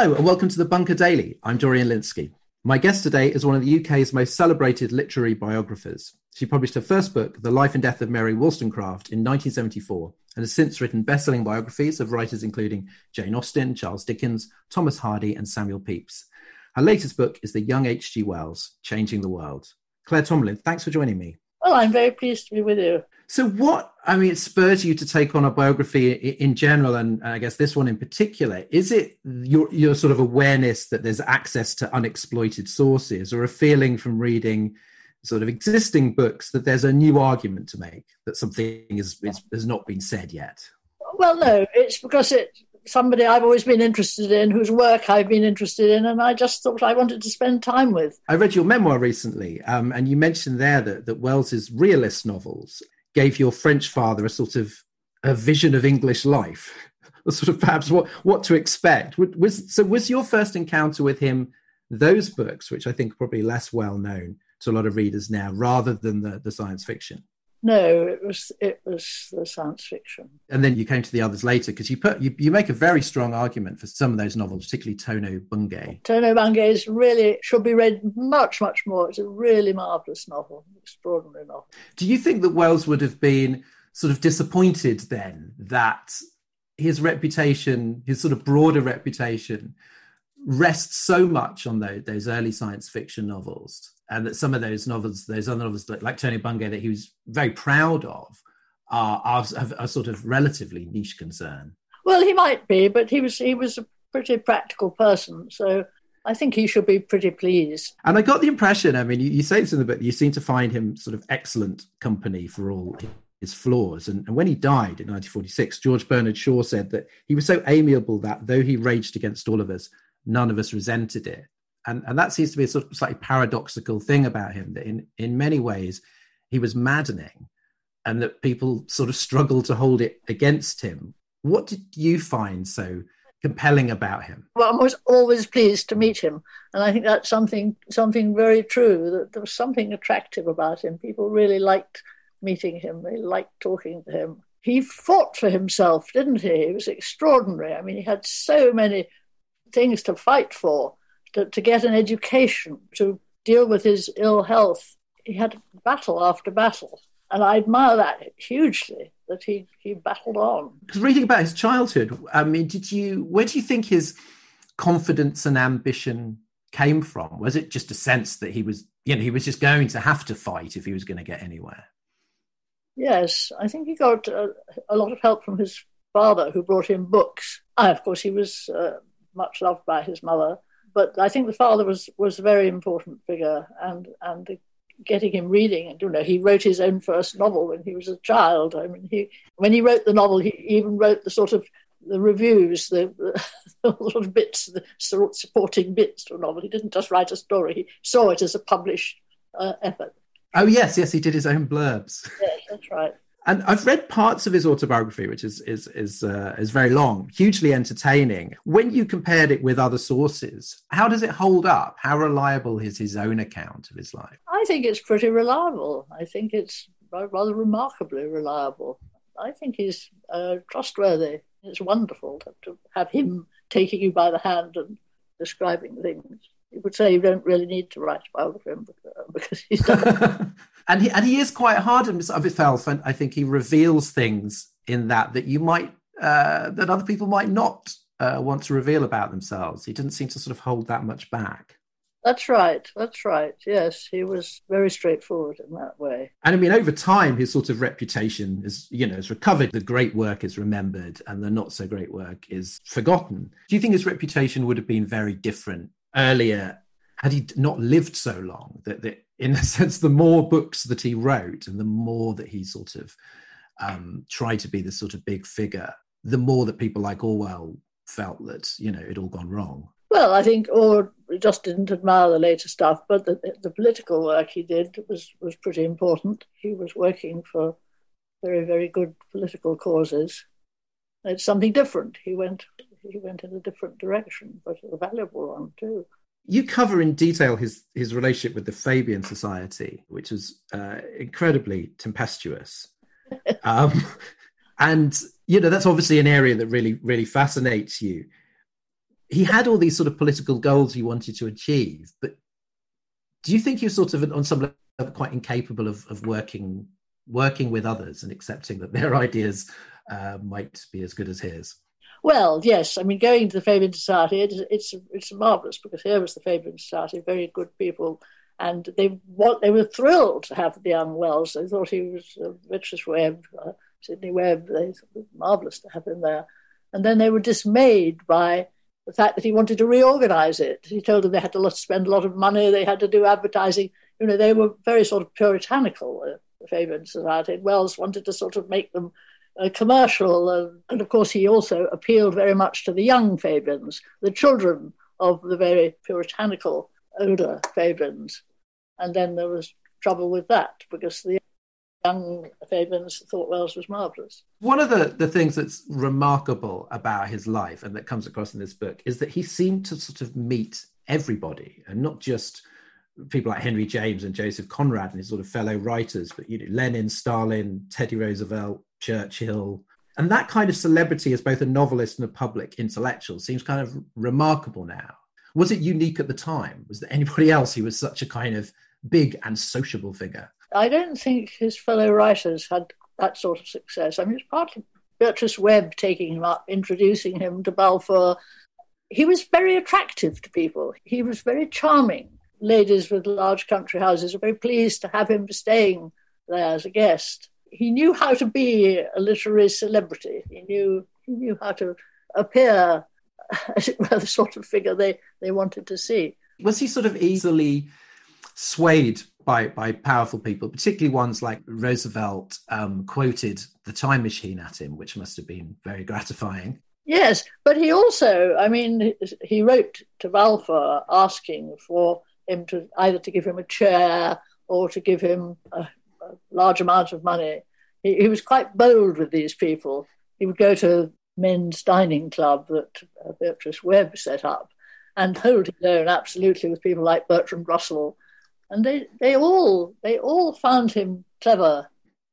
Hello and welcome to the Bunker Daily. I'm Dorian Linsky. My guest today is one of the UK's most celebrated literary biographers. She published her first book, The Life and Death of Mary Wollstonecraft, in 1974, and has since written best-selling biographies of writers including Jane Austen, Charles Dickens, Thomas Hardy and Samuel Pepys. Her latest book is The Young H.G. Wells, Changing the World. Claire Tomlin, thanks for joining me. Well, I'm very pleased to be with you. So it spurs you to take on a biography in general, and I guess this one in particular. Is it your sort of awareness that there's access to unexploited sources, or a feeling from reading sort of existing books that there's a new argument to make, that something has not been said yet? Well, no, it's because it's somebody I've always been interested in, whose work I've been interested in, and I just thought I wanted to spend time with. I read your memoir recently, and you mentioned there that Wells's realist novels gave your French father a sort of a vision of English life, sort of perhaps what to expect. Was your first encounter with him those books, which I think are probably less well known to a lot of readers now, rather than the science fiction? No, it was the science fiction. And then you came to the others later, because you make a very strong argument for some of those novels, particularly Tono Bungay. Tono Bungay really should be read much, much more. It's a really marvellous novel, extraordinary novel. Do you think that Wells would have been sort of disappointed then that his reputation, his sort of broader reputation, rests so much on those early science fiction novels, and that some of those novels, those other novels like Tono Bungay that he was very proud of, are sort of relatively niche concern? Well, he might be, but he was a pretty practical person, so I think he should be pretty pleased. And I got the impression, I mean, you say this in the book, you seem to find him sort of excellent company for all his flaws. And when he died in 1946, George Bernard Shaw said that he was so amiable that though he raged against all of us, none of us resented it. And that seems to be a sort of slightly paradoxical thing about him, that in many ways he was maddening and that people sort of struggled to hold it against him. What did you find so compelling about him? Well, I was always pleased to meet him. And I think that's something very true, that there was something attractive about him. People really liked meeting him. They liked talking to him. He fought for himself, didn't he? He was extraordinary. I mean, he had so many things to fight for, to get an education, to deal with his ill health. He had battle after battle. And I admire that hugely, that he battled on. Because reading about his childhood, I mean, where do you think his confidence and ambition came from? Was it just a sense that he was just going to have to fight if he was going to get anywhere? Yes, I think he got a lot of help from his father, who brought him books. Of course, he was much loved by his mother, but I think the father was a very important figure, and getting him reading. And he wrote his own first novel when he was a child. I mean, when he wrote the novel, he even wrote the reviews, the sort of bits, the sort of supporting bits to a novel. He didn't just write a story; he saw it as a published effort. Oh yes, he did his own blurbs. Yes, that's right. And I've read parts of his autobiography, which is very long, hugely entertaining. When you compared it with other sources, how does it hold up? How reliable is his own account of his life? I think it's pretty reliable. I think it's rather remarkably reliable. I think he's trustworthy. It's wonderful to have him taking you by the hand and describing things. You would say you don't really need to write a biography because he's done and he is quite hard on himself, and I think he reveals things in that you might that other people might not want to reveal about themselves. He didn't seem to sort of hold that much back. That's right. Yes, he was very straightforward in that way. And I mean, over time, his sort of reputation is recovered. The great work is remembered, and the not so great work is forgotten. Do you think his reputation would have been very different earlier had he not lived so long? That in a sense, the more books that he wrote and the more that he sort of tried to be this sort of big figure, the more that people like Orwell felt that it'd all gone wrong. Well, I think Orwell just didn't admire the later stuff, but the political work he did was pretty important. He was working for very, very good political causes. It's something different. He went in a different direction, but a valuable one too. You cover in detail his relationship with the Fabian Society, which was incredibly tempestuous. And, that's obviously an area that really, really fascinates you. he had all these sort of political goals he wanted to achieve, but do you think he was sort of on some level quite incapable of working with others and accepting that their ideas might be as good as his? Well, yes. I mean, going to the Fabian Society, it's marvellous, because here was the Fabian Society, very good people, and they were thrilled to have the young Wells. They thought he was Beatrice Webb, Sidney Webb. They thought it was marvellous to have him there. And then they were dismayed by the fact that he wanted to reorganise it. He told them they had to spend a lot of money, they had to do advertising. You know, they were very sort of puritanical, the Fabian Society. And Wells wanted to sort of make them commercial. And of course, he also appealed very much to the young Fabians, the children of the very puritanical older Fabians. And then there was trouble with that, because the young Fabians thought Wells was marvellous. One of the things that's remarkable about his life, and that comes across in this book, is that he seemed to sort of meet everybody, and not just people like Henry James and Joseph Conrad and his sort of fellow writers, but Lenin, Stalin, Teddy Roosevelt, Churchill. And that kind of celebrity as both a novelist and a public intellectual seems kind of remarkable now. Was it unique at the time? Was there anybody else who was such a kind of big and sociable figure? I don't think his fellow writers had that sort of success. I mean, it's partly Beatrice Webb taking him up, introducing him to Balfour. He was very attractive to people. He was very charming. Ladies with large country houses are very pleased to have him staying there as a guest. He knew how to be a literary celebrity. He knew how to appear, as it were, the sort of figure they wanted to see. Was he sort of easily swayed by powerful people, particularly ones like Roosevelt quoted the time machine at him, which must have been very gratifying? Yes, but he also, I mean, he wrote to Balfour asking for him to either to give him a chair or to give him a large amount of money. He was quite bold with these people. He would go to men's dining club that Beatrice Webb set up and hold his own absolutely with people like Bertrand Russell. And they all found him clever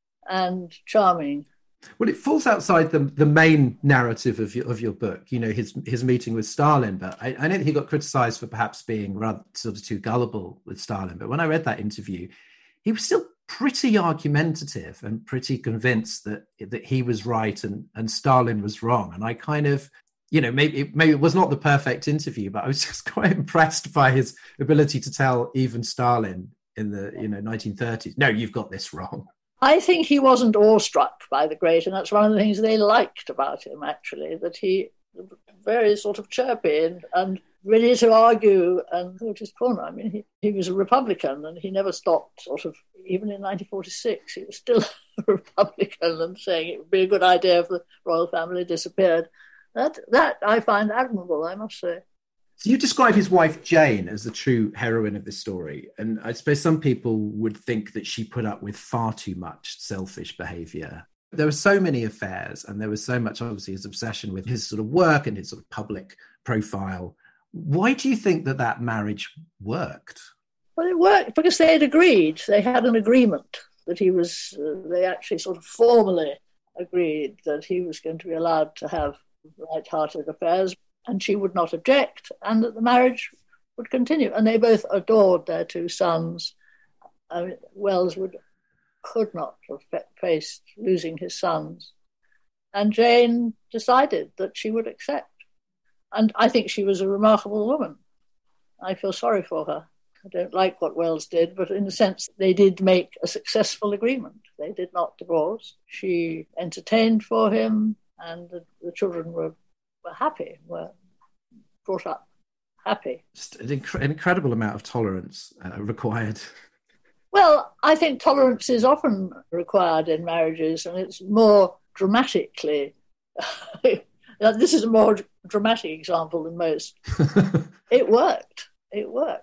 and charming. Well, it falls outside the main narrative of your book, you know, his meeting with Stalin. But I know that he got criticised for perhaps being rather sort of too gullible with Stalin. But when I read that interview, he was still pretty argumentative and pretty convinced that he was right and Stalin was wrong. And I kind of, you know, maybe it was not the perfect interview, but I was just quite impressed by his ability to tell even Stalin in the 1930s, no, you've got this wrong. I think he wasn't awestruck by the great, and that's one of the things they liked about him, actually, that he was very sort of chirpy and ready to argue and hold his corner. I mean, he was a Republican, and he never stopped sort of, even in 1946, he was still a Republican and saying it would be a good idea if the royal family disappeared. That I find admirable, I must say. So you describe his wife, Jane, as the true heroine of this story. And I suppose some people would think that she put up with far too much selfish behaviour. There were so many affairs, and there was so much, obviously, his obsession with his sort of work and his sort of public profile. Why do you think that marriage worked? Well, it worked because they had agreed. They had an agreement that he was, they actually sort of formally agreed that he was going to be allowed to have light-hearted affairs, and she would not object, and that the marriage would continue. And they both adored their two sons. I mean, Wells could not have faced losing his sons. And Jane decided that she would accept. And I think she was a remarkable woman. I feel sorry for her. I don't like what Wells did, but in a sense, they did make a successful agreement. They did not divorce. She entertained for him, and the children were happy, were brought up happy. Just an incredible amount of tolerance required. Well, I think tolerance is often required in marriages, and it's more dramatically. This is a more dramatic example than most. It worked. It worked.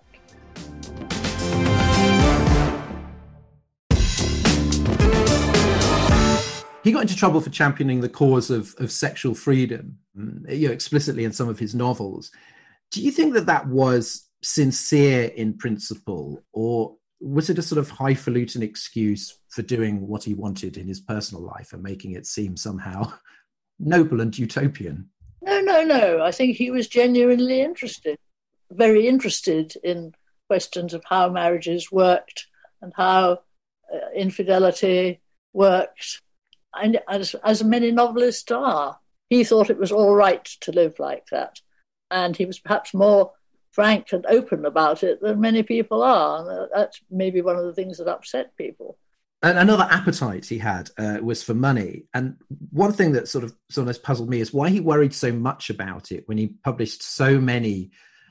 He got into trouble for championing the cause of sexual freedom, explicitly in some of his novels. Do you think that was sincere in principle, or was it a sort of highfalutin excuse for doing what he wanted in his personal life and making it seem somehow noble and utopian? No. I think he was genuinely interested, very interested in questions of how marriages worked and how infidelity worked. And as many novelists are, he thought it was all right to live like that. And he was perhaps more frank and open about it than many people are. And that's maybe one of the things that upset people. And another appetite he had was for money. And one thing that sort of sometimes puzzled me is why he worried so much about it when he published so many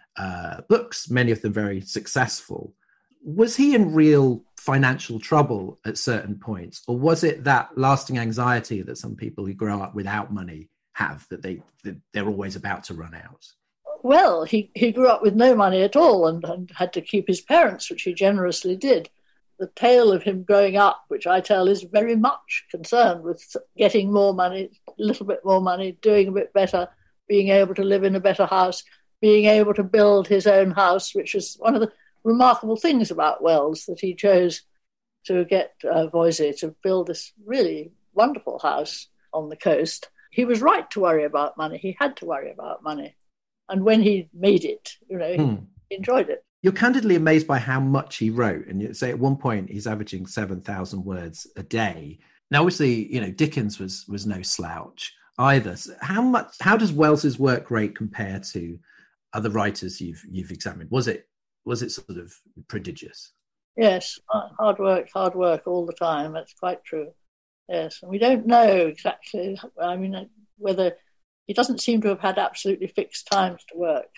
books, many of them very successful. Was he in real financial trouble at certain points? Or was it that lasting anxiety that some people who grow up without money have, that they're always about to run out? Well, he grew up with no money at all and had to keep his parents, which he generously did. The tale of him growing up, which I tell, is very much concerned with getting more money, a little bit more money, doing a bit better, being able to live in a better house, being able to build his own house, which is one of the remarkable things about Wells, that he chose to get Voysey to build this really wonderful house on the coast. He was right to worry about money. He had to worry about money. And when he made it, he enjoyed it. You're candidly amazed by how much he wrote. And you say at one point he's averaging 7,000 words a day. Now, obviously, Dickens was no slouch either. So how does Wells's work rate compare to other writers you've examined? Was it sort of prodigious? Yes, hard work all the time. That's quite true. Yes, and we don't know exactly. I mean, whether he doesn't seem to have had absolutely fixed times to work.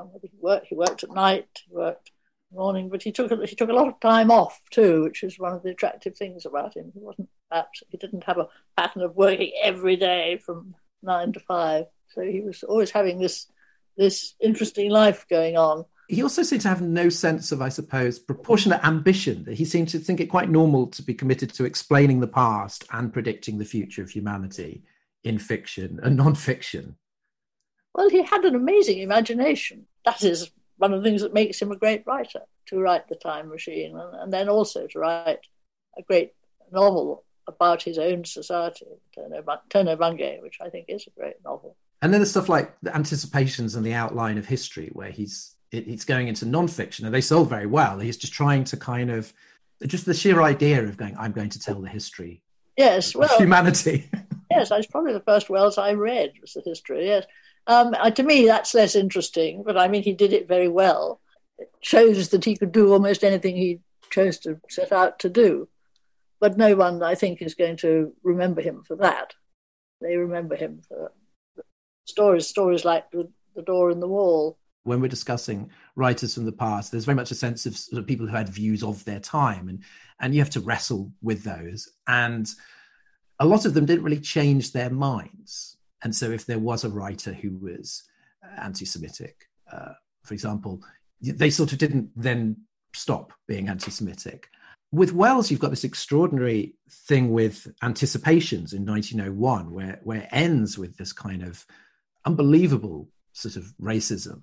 He worked at night, he worked in the morning, but he took a lot of time off too, which is one of the attractive things about him. He didn't have a pattern of working every day from 9 to 5, so he was always having this interesting life going on. He also seemed to have no sense of, I suppose, proportionate ambition. He seemed to think it quite normal to be committed to explaining the past and predicting the future of humanity in fiction and non-fiction. Well, he had an amazing imagination. That is one of the things that makes him a great writer, to write The Time Machine and then also to write a great novel about his own society, Tono Bungay, which I think is a great novel. And then there's stuff like the Anticipations and the Outline of History, where it's going into non-fiction, and they sold very well. He's just trying to kind of, just the sheer idea of going, I'm going to tell the history of humanity. Yes, that's probably the first Wells I read, was the history, yes. To me, that's less interesting, but I mean, he did it very well. It shows that he could do almost anything he chose to set out to do. But no one, I think, is going to remember him for that. They remember him for stories like The Door in the Wall. When we're discussing writers from the past, there's very much a sense of sort of people who had views of their time, and you have to wrestle with those. And a lot of them didn't really change their minds. And so if there was a writer who was anti-Semitic, for example, they sort of didn't then stop being anti-Semitic. With Wells, you've got this extraordinary thing with Anticipations in 1901, where it ends with this kind of unbelievable sort of racism.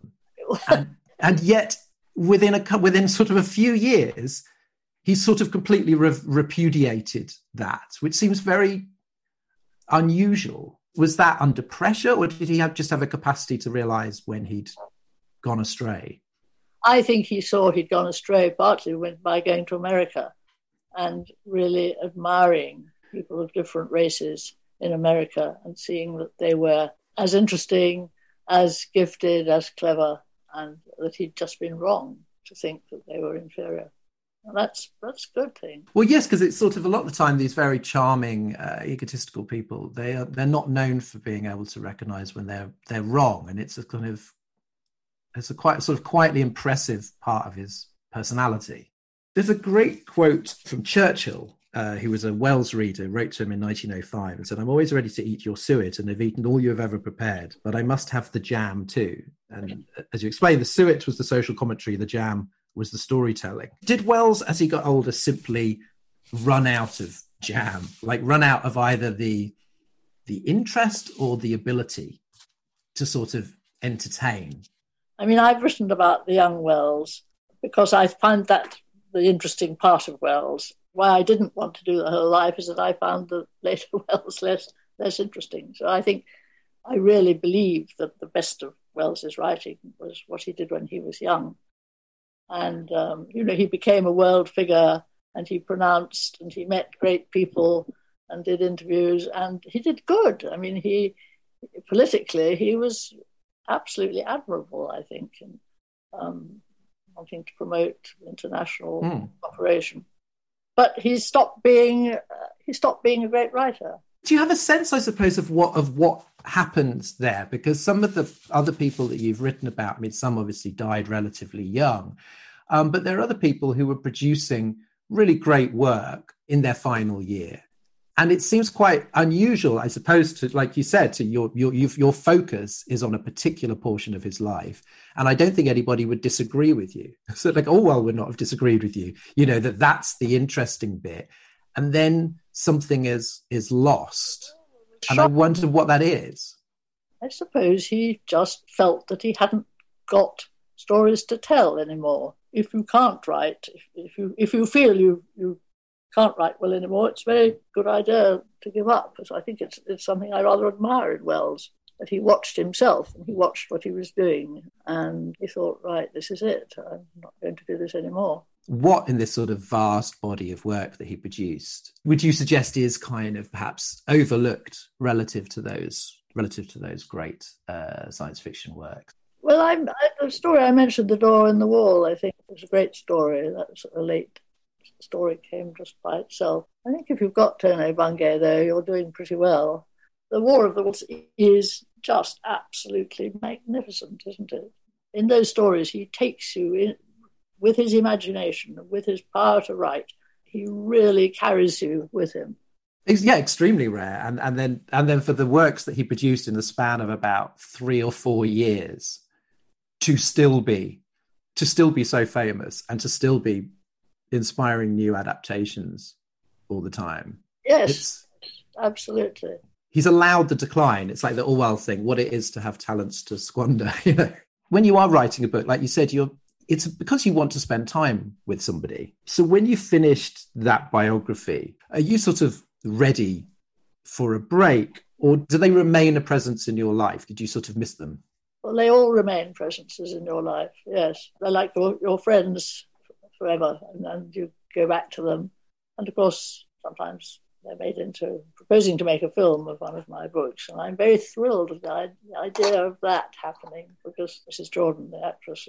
And yet, within sort of a few years, he's sort of completely repudiated that, which seems very unusual. Was that under pressure, or did he just have a capacity to realise when he'd gone astray? I think he saw he'd gone astray partly by going to America and really admiring people of different races in America and seeing that they were as interesting, as gifted, as clever, and that he'd just been wrong to think that they were inferior. And that's a good thing. Well, yes, because it's sort of a lot of the time these very charming, egotistical people, they're not known for being able to recognise when they're wrong, and it's a quite sort of quietly impressive part of his personality. There's a great quote from Churchill, who was a Wells reader, wrote to him in 1905 and said, "I'm always ready to eat your suet and have eaten all you have ever prepared, but I must have the jam too." And as you explained, the suet was the social commentary, the jam was the storytelling. Did Wells, as he got older, simply run out of jam, like run out of either the interest or the ability to sort of entertain? I mean, I've written about the young Wells because I find that the interesting part of Wells. Why I didn't want to do the whole life is that I found the later Wells less interesting. So I think I really believe that the best of Wells's writing was what he did when he was young. And, he became a world figure, and he pronounced, and he met great people and did interviews, and he did good. I mean, politically, he was absolutely admirable, I think, in wanting to promote international cooperation. But he stopped being a great writer. Do you have a sense, I suppose, of what happened there? Because some of the other people that you've written about, I mean, some obviously died relatively young, but there are other people who were producing really great work in their final year. And it seems quite unusual, I suppose, to, like you said, to your focus is on a particular portion of his life. And I don't think anybody would disagree with you. So like Orwell would not have disagreed with you, that's the interesting bit. And then something is lost. And I wonder what that is. I suppose he just felt that he hadn't got stories to tell anymore. If you can't write, if you feel you can't write well anymore, it's a very good idea to give up. Because I think it's something I rather admire in Wells, that he watched himself and he watched what he was doing, and he thought, right, this is it. I'm not going to do this anymore. What in this sort of vast body of work that he produced would you suggest is kind of perhaps overlooked relative to those great science fiction works? Well, the story I mentioned, The Door in the Wall, I think was a great story. That was a late story, came just by itself. I think if you've got Tono Bungay, though, you're doing pretty well. The War of the Worlds is just absolutely magnificent, isn't it? In those stories, he takes you in with his imagination, with his power to write. He really carries you with him. Yeah, extremely rare. And then for the works that he produced in the span of about 3 or 4 years, to still be so famous and to still be inspiring new adaptations all the time. Yes, absolutely. He's allowed the decline. It's like the Orwell thing, what it is to have talents to squander. When you are writing a book, like you said, it's because you want to spend time with somebody. So when you finished that biography, are you sort of ready for a break, or do they remain a presence in your life? Did you sort of miss them? Well, they all remain presences in your life, yes. They're like your friends forever, and you go back to them. And of course, sometimes they're made into proposing to make a film of one of my books, and I'm very thrilled with the idea of that happening, because Mrs. Jordan, the actress,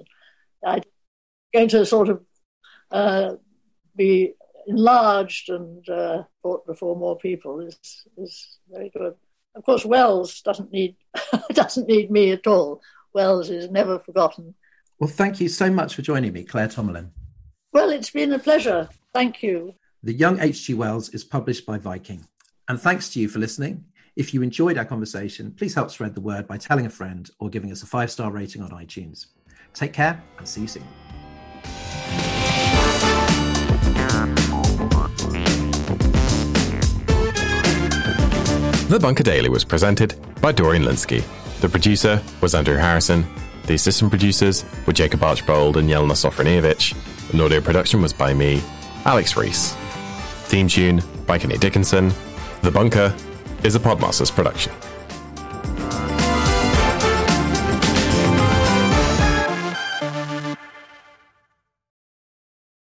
going to sort of be enlarged and brought before more people is very good. Of course, Wells doesn't need me at all. Wells is never forgotten. Well, thank you so much for joining me, Claire Tomalin. Well, it's been a pleasure. Thank you. The Young H.G. Wells is published by Viking. And thanks to you for listening. If you enjoyed our conversation, please help spread the word by telling a friend or giving us a 5-star rating on iTunes. Take care and see you soon. The Bunker Daily was presented by Dorian Linsky. The producer was Andrew Harrison. The assistant producers were Jacob Archbold and Yelena Sofronievich. And audio production was by me, Alex Rees. Theme tune by Kenny Dickinson. The Bunker is a Podmasters production.